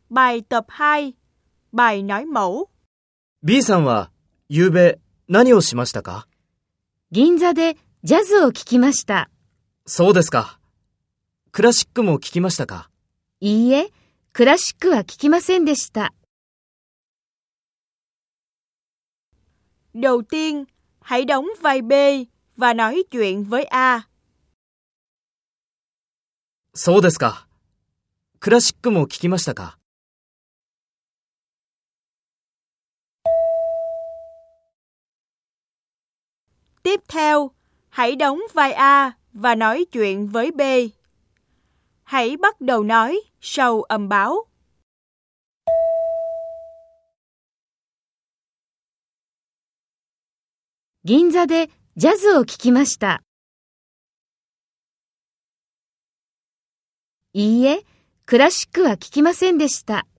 Bài tập 2. Bài nói mẫu. B さんは昨べ何をしましたか？ 銀座でジャズを聴きました。 そうですか。クラシックも聴きましたか？ いいえ、クラシックは聴きませんでした。 Đầu tiên, hãy đóng vai B và nói chuyện với A. そうですか。クラシックも聴きましたか？ Tiếp theo, hãy đóng vai A và nói chuyện với B. Hãy bắt đầu nói sau âm báo. 銀座でジャズを聴きました。いいえ、クラシックは聴きませんでした。